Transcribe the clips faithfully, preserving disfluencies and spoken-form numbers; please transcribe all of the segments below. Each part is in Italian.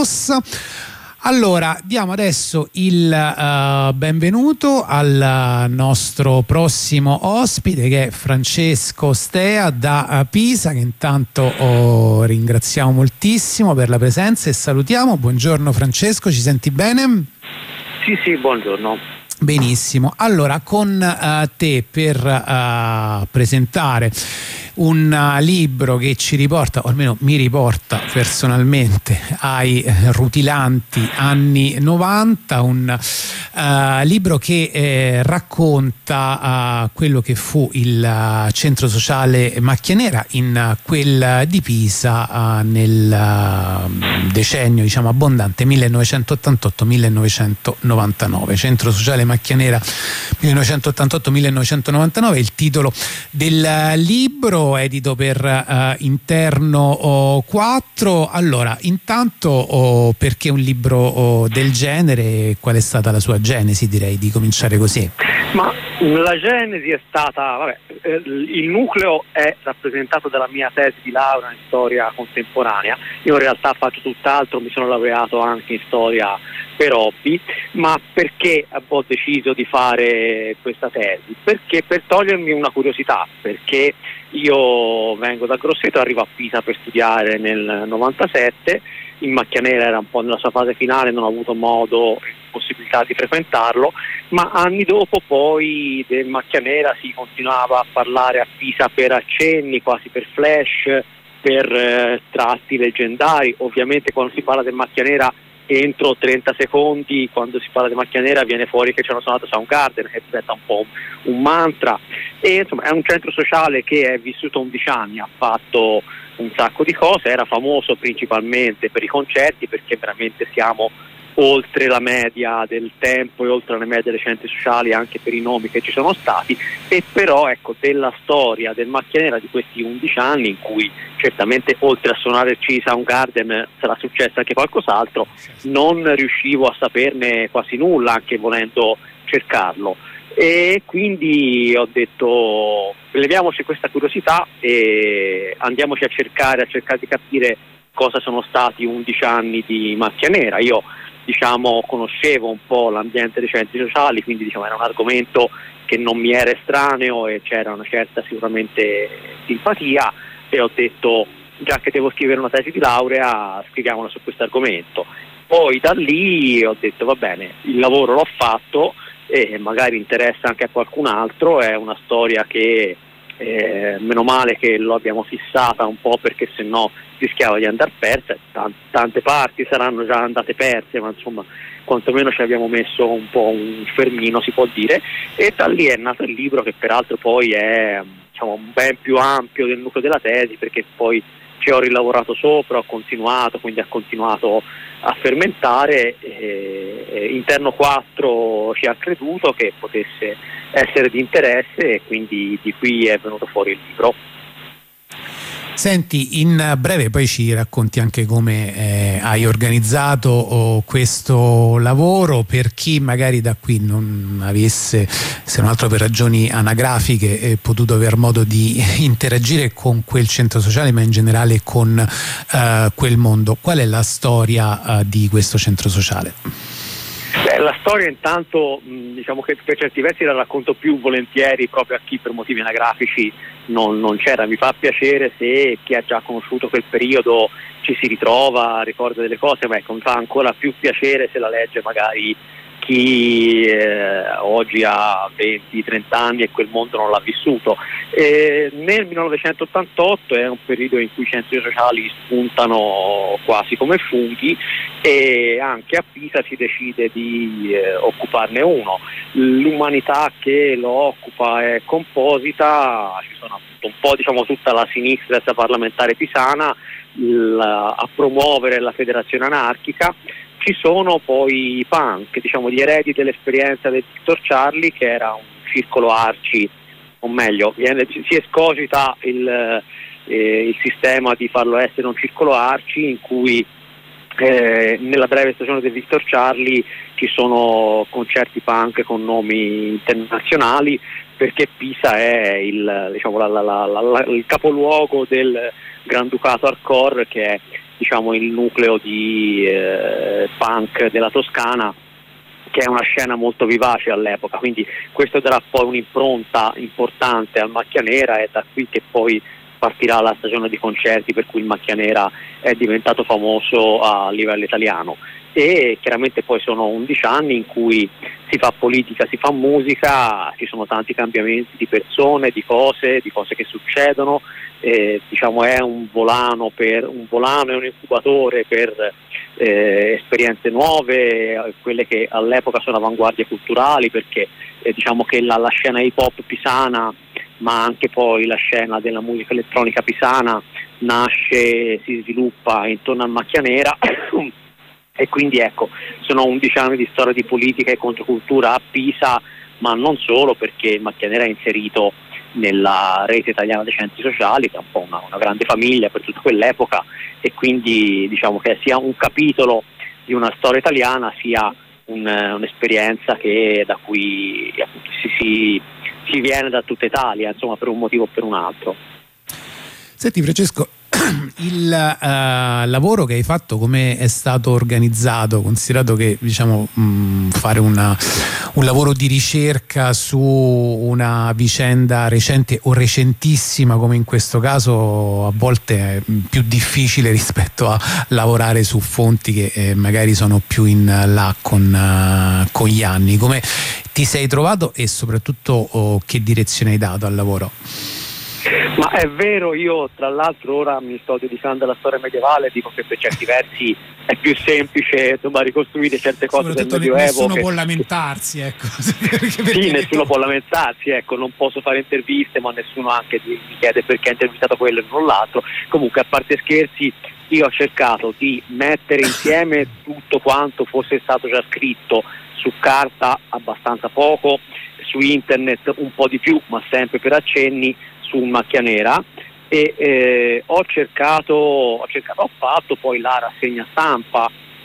rossa. Allora, diamo adesso il uh, benvenuto al nostro prossimo ospite, che è Francesco Stea da uh, Pisa, che intanto oh, ringraziamo moltissimo per la presenza e salutiamo. Buongiorno Francesco, ci senti bene? Sì, sì, buongiorno. Benissimo, allora con uh, te per uh, presentare un uh, libro che ci riporta, o almeno mi riporta personalmente, ai uh, rutilanti anni novanta, un uh, libro che eh, racconta uh, quello che fu il uh, centro sociale Macchia Nera in uh, quel di Pisa uh, nel uh, decennio, diciamo, abbondante millenovecentottantotto millenovecentonovantanove. Centro sociale Macchia Nera millenovecentottantotto millenovecentonovantanove, il titolo del uh, libro, edito per uh, Interno oh, quattro. Allora, intanto oh, perché un libro oh, del genere? Qual è stata la sua genesi? Direi di cominciare così. Ma la genesi è stata, vabbè, il nucleo è rappresentato dalla mia tesi di laurea in storia contemporanea. Io in realtà faccio tutt'altro, mi sono laureato anche in storia per hobby. Ma perché ho deciso di fare questa tesi? Perché per togliermi una curiosità, perché io vengo da Grosseto, arrivo a Pisa per studiare nel novantasette, in Macchia Nera era un po' nella sua fase finale, non ho avuto modo e possibilità di frequentarlo, ma anni dopo poi del Macchia Nera si continuava a parlare a Pisa per accenni, quasi per flash, per eh, tratti leggendari. Ovviamente quando si parla del Macchia Nera entro trenta secondi, quando si parla di Macchia Nera viene fuori che c'era suonato Soundgarden, che diventa un po' un mantra, e insomma è un centro sociale che è vissuto undici anni, ha fatto un sacco di cose, era famoso principalmente per i concerti, perché veramente siamo oltre la media del tempo e oltre la media dei centri sociali anche per i nomi che ci sono stati. E però ecco, della storia del Macchia Nera di questi undici anni, in cui certamente oltre a suonarci Soundgarden sarà successo anche qualcos'altro, non riuscivo a saperne quasi nulla, anche volendo cercarlo, e quindi ho detto leviamoci questa curiosità e andiamoci a cercare a cercare di capire cosa sono stati undici anni di Macchia Nera. Io diciamo conoscevo un po' l'ambiente dei centri sociali, quindi diciamo era un argomento che non mi era estraneo e c'era una certa sicuramente simpatia, e ho detto già che devo scrivere una tesi di laurea scriviamola su questo argomento. Poi da lì ho detto va bene, il lavoro l'ho fatto e magari interessa anche a qualcun altro, è una storia che eh, meno male che lo abbiamo fissata un po', perché sennò rischiava di andare persa. Tante, tante parti saranno già andate perse, ma insomma quantomeno ci abbiamo messo un po' un fermino, si può dire, e da lì è nato il libro, che peraltro poi è diciamo ben più ampio del nucleo della tesi, perché poi ci ho rilavorato sopra, ho continuato, quindi ha continuato a fermentare. E, e Interno quattro ci ha creduto che potesse essere di interesse e quindi di qui è venuto fuori il libro. Senti, in breve poi ci racconti anche come eh, hai organizzato oh, questo lavoro, per chi magari da qui non avesse, se non altro per ragioni anagrafiche, eh, potuto aver modo di interagire con quel centro sociale, ma in generale con eh, quel mondo. Qual è la storia eh, di questo centro sociale? Beh, la storia intanto mh, diciamo che per certi versi la racconto più volentieri proprio a chi per motivi anagrafici non, non c'era. Mi fa piacere se chi ha già conosciuto quel periodo ci si ritrova, ricorda delle cose, ma ecco, mi fa ancora più piacere se la legge magari chi eh, oggi ha venti trenta anni e quel mondo non l'ha vissuto. E nel millenovecentottantotto è un periodo in cui i centri sociali spuntano quasi come funghi, e anche a Pisa si decide di eh, occuparne uno. L'umanità che lo occupa è composita, ci sono appunto un po' diciamo tutta la sinistra parlamentare pisana la, a promuovere la federazione anarchica. Ci sono poi i punk, diciamo gli eredi dell'esperienza del Victor Charlie, che era un circolo arci, o meglio, viene, si escogita il, eh, il sistema di farlo essere un circolo arci in cui eh, nella breve stagione del Victor Charlie ci sono concerti punk con nomi internazionali, perché Pisa è il, diciamo, la, la, la, la, il capoluogo del Granducato hardcore, che è diciamo il nucleo di eh, punk della Toscana, che è una scena molto vivace all'epoca, quindi questo darà poi un'impronta importante al Macchia Nera, e da qui che poi partirà la stagione di concerti per cui il Macchia Nera è diventato famoso a livello italiano. E chiaramente poi sono undici anni in cui si fa politica, si fa musica, ci sono tanti cambiamenti di persone, di cose, di cose che succedono, eh, diciamo è un volano, per, un volano e un incubatore per eh, esperienze nuove, quelle che all'epoca sono avanguardie culturali, perché eh, diciamo che la, la scena hip hop pisana, ma anche poi la scena della musica elettronica pisana nasce, si sviluppa intorno al Macchia Nera. E quindi ecco, sono undici anni di storia di politica e controcultura a Pisa, ma non solo, perché il Macchia Nera è inserito nella rete italiana dei centri sociali, che è un po' una, una grande famiglia per tutta quell'epoca, e quindi diciamo che sia un capitolo di una storia italiana, sia un, un'esperienza che, da cui appunto, si, si, si viene da tutta Italia, insomma, per un motivo o per un altro. Senti Francesco, il uh, lavoro che hai fatto, come è stato organizzato, considerato che diciamo mh, fare una, un lavoro di ricerca su una vicenda recente o recentissima come in questo caso a volte è più difficile rispetto a lavorare su fonti che eh, magari sono più in là con, uh, con gli anni. Come ti sei trovato e soprattutto oh, che direzione hai dato al lavoro? Ma è vero, io tra l'altro ora mi sto dedicando alla storia medievale, dico che per certi versi è più semplice insomma, ricostruire certe cose del Medioevo. Nessuno che... può lamentarsi, ecco. perché, perché sì, nessuno può lamentarsi, ecco, non posso fare interviste, ma nessuno anche mi chiede perché ha intervistato quello e non l'altro. Comunque, a parte scherzi, io ho cercato di mettere insieme tutto quanto fosse stato già scritto su carta, abbastanza poco, su internet un po' di più, ma sempre per accenni, su Macchia Nera, e eh, ho cercato, ho cercato, ho fatto poi la rassegna stampa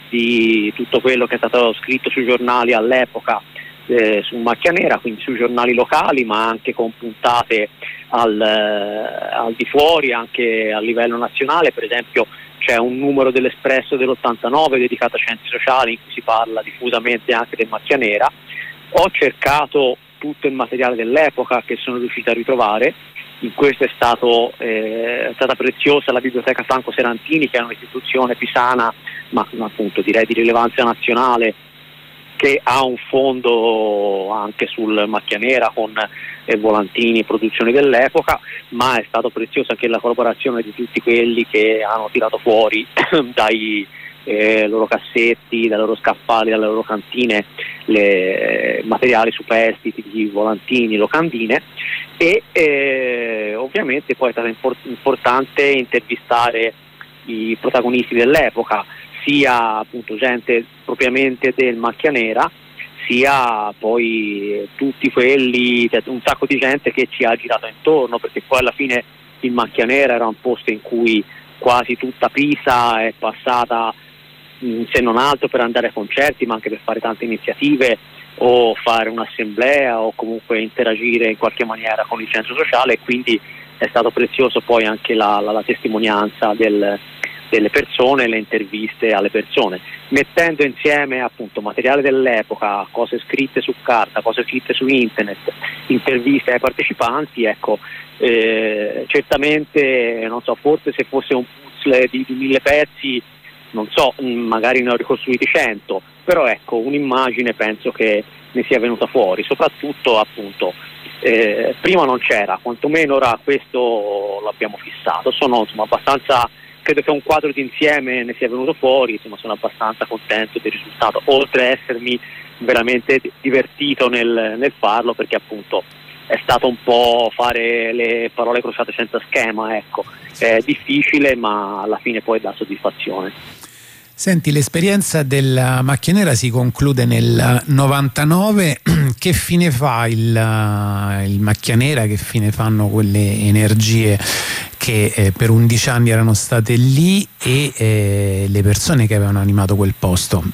di tutto quello che è stato scritto sui giornali all'epoca eh, su Macchia Nera, quindi sui giornali locali, ma anche con puntate al, eh, al di fuori, anche a livello nazionale. Per esempio c'è un numero dell'Espresso dell'ottantanove dedicato a scienze sociali in cui si parla diffusamente anche del Macchia Nera. Ho cercato tutto il materiale dell'epoca che sono riuscito a ritrovare. In questo è, stato, eh, è stata preziosa la Biblioteca Franco Serantini, che è un'istituzione pisana, ma appunto direi di rilevanza nazionale, che ha un fondo anche sul Macchia Nera con eh, volantini e produzioni dell'epoca, ma è stato preziosa anche la collaborazione di tutti quelli che hanno tirato fuori dai eh, loro cassetti, dai loro scaffali, dalle loro cantine, le, eh, materiali superstiti di volantini, locandine. E eh, ovviamente poi è stato import- importante intervistare i protagonisti dell'epoca, sia appunto gente propriamente del Macchia Nera, sia poi tutti quelli, cioè un sacco di gente che ci ha girato intorno, perché poi alla fine il Macchia Nera era un posto in cui quasi tutta Pisa è passata, mh, se non altro per andare a concerti, ma anche per fare tante iniziative o fare un'assemblea o comunque interagire in qualche maniera con il centro sociale, e quindi è stato prezioso poi anche la, la, la testimonianza del, delle persone, le interviste alle persone, mettendo insieme appunto materiale dell'epoca, cose scritte su carta, cose scritte su internet, interviste ai partecipanti. Ecco, eh, certamente non so, forse se fosse un puzzle di, di mille pezzi, non so, magari ne ho ricostruiti cento, però ecco, un'immagine penso che ne sia venuta fuori, soprattutto appunto eh, prima non c'era, quantomeno ora questo l'abbiamo fissato. Sono insomma abbastanza, credo che un quadro d'insieme ne sia venuto fuori, insomma sono abbastanza contento del risultato, oltre a essermi veramente divertito nel, nel farlo, perché appunto è stato un po' fare le parole crociate senza schema, ecco, è difficile ma alla fine poi dà soddisfazione. Senti, l'esperienza della Macchia Nera si conclude nel novantanove. Che fine fa il, il Macchia Nera? Che fine fanno quelle energie che eh, per undici anni erano state lì e eh, le persone che avevano animato quel posto?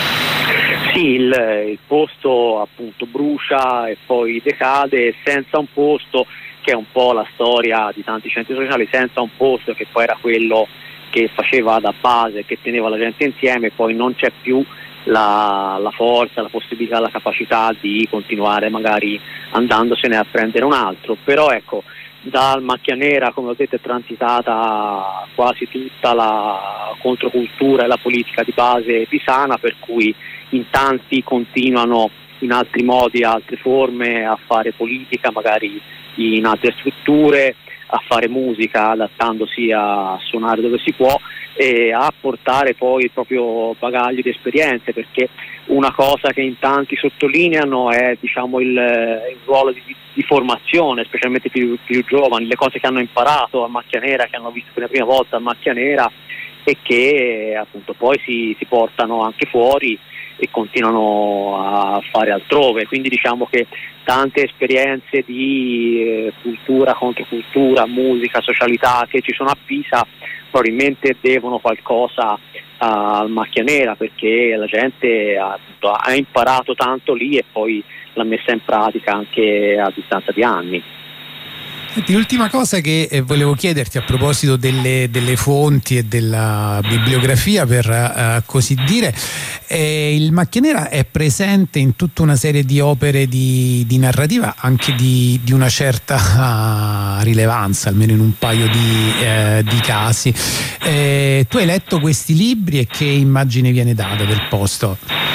Sì, il, il posto appunto brucia e poi decade, senza un posto, che è un po' la storia di tanti centri sociali, senza un posto che poi era quello che faceva da base, che teneva la gente insieme, poi non c'è più la, la forza, la possibilità, la capacità di continuare magari andandosene a prendere un altro. Però ecco, dal Macchia Nera, come ho detto, è transitata quasi tutta la controcultura e la politica di base pisana, per cui in tanti continuano in altri modi, altre forme a fare politica, magari in altre strutture, a fare musica adattandosi a suonare dove si può e a portare poi il proprio bagaglio di esperienze, perché una cosa che in tanti sottolineano è, diciamo, il, il ruolo di, di formazione, specialmente più, più giovani, le cose che hanno imparato a Macchia Nera, che hanno visto per la prima volta a Macchia Nera e che appunto poi si, si portano anche fuori e continuano a fare altrove. Quindi diciamo che tante esperienze di eh, cultura, controcultura, musica, socialità che ci sono a Pisa probabilmente devono qualcosa al Macchia Nera, perché la gente ha, appunto, ha imparato tanto lì e poi l'ha messa in pratica anche a distanza di anni. Senti, l'ultima cosa che eh, volevo chiederti a proposito delle, delle fonti e della bibliografia, per uh, così dire, eh, il Macchia Nera è presente in tutta una serie di opere di, di narrativa anche di, di una certa uh, rilevanza, almeno in un paio di, eh, di casi. Eh, tu hai letto questi libri e che immagine viene data del posto?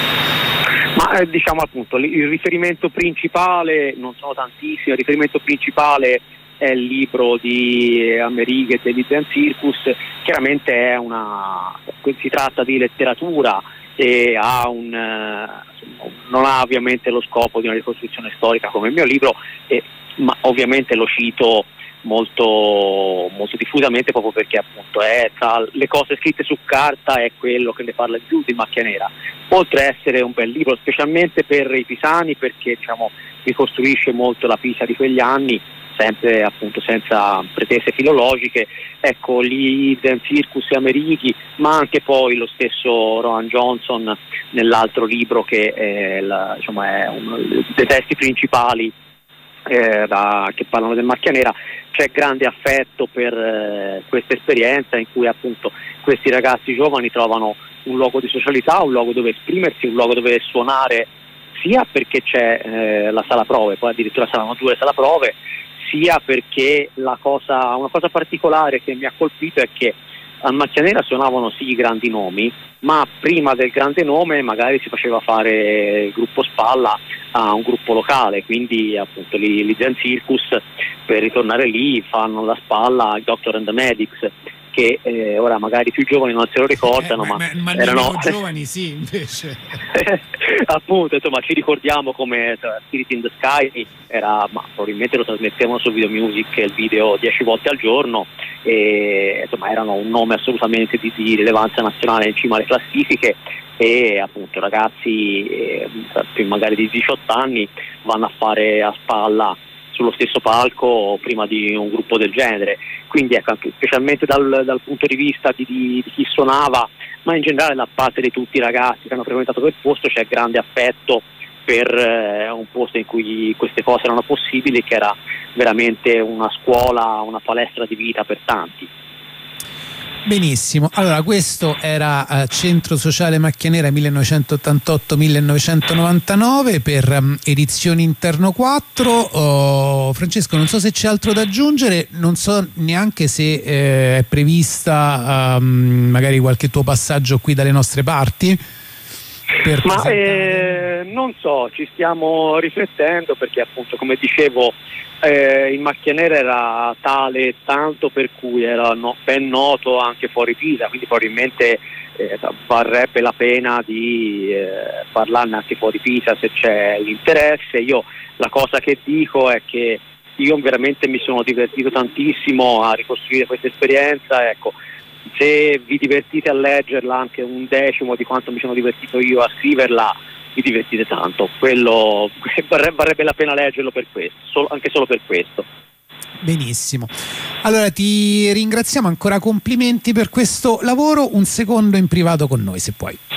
Ma eh, diciamo appunto il riferimento principale, non sono tantissimi, il riferimento principale è il libro di Amerighe e di Zen Circus. Chiaramente è una, si tratta di letteratura e ha un, non ha ovviamente lo scopo di una ricostruzione storica come il mio libro, e, ma ovviamente lo cito molto, molto diffusamente proprio perché appunto è tra le cose scritte su carta è quello che ne parla di più di Macchia Nera, oltre a essere un bel libro specialmente per i pisani, perché diciamo ricostruisce molto la Pisa di quegli anni, sempre appunto senza pretese filologiche. Ecco, gli Zen Circus e Amerighi, ma anche poi lo stesso Rowan Johnson nell'altro libro che è, la, diciamo, è uno dei testi principali eh, da, che parlano del Macchia Nera. C'è grande affetto per eh, questa esperienza in cui appunto questi ragazzi giovani trovano un luogo di socialità, un luogo dove esprimersi, un luogo dove suonare, sia perché c'è eh, la sala prove, poi addirittura saranno due sala prove, sia perché la cosa, una cosa particolare che mi ha colpito è che al Macchia Nera suonavano sì i grandi nomi, ma prima del grande nome magari si faceva fare il gruppo spalla a un gruppo locale, quindi appunto gli, gli Zen Circus, per ritornare lì, fanno la spalla ai Doctor and the Medics, che eh, ora magari i più giovani non se lo ricordano, eh, ma, ma, ma erano giovani sì, invece. Appunto, insomma, ci ricordiamo come Spirit in the Sky era, ma probabilmente lo trasmettevano su Video Music il video dieci volte al giorno, e insomma erano un nome assolutamente di, di rilevanza nazionale in cima alle classifiche, e appunto ragazzi eh, magari di diciotto anni vanno a fare a spalla sullo stesso palco prima di un gruppo del genere. Quindi ecco, anche, specialmente dal, dal punto di vista di, di, di chi suonava, ma in generale da parte di tutti i ragazzi che hanno frequentato quel posto, c'è grande affetto per eh, un posto in cui queste cose erano possibili, che era veramente una scuola, una palestra di vita per tanti. Benissimo, allora questo era uh, Centro Sociale Macchia Nera millenovecentottantotto millenovecentonovantanove per um, Edizioni Interno quattro. Oh, Francesco, non so se c'è altro da aggiungere, non so neanche se eh, è prevista um, magari qualche tuo passaggio qui dalle nostre parti. Per Ma eh, non so, ci stiamo riflettendo, perché appunto come dicevo eh, il Macchia Nera era tale tanto per cui era no, ben noto anche fuori Pisa, quindi probabilmente eh, varrebbe la pena di eh, parlarne anche fuori Pisa se c'è l'interesse. Io la cosa che dico è che io veramente mi sono divertito tantissimo a ricostruire questa esperienza, ecco. Se vi divertite a leggerla anche un decimo di quanto mi sono divertito io a scriverla, vi divertite tanto. Quello varrebbe la pena leggerlo per questo, solo, anche solo per questo. Benissimo. Allora ti ringraziamo ancora, complimenti per questo lavoro. Un secondo in privato con noi, se puoi.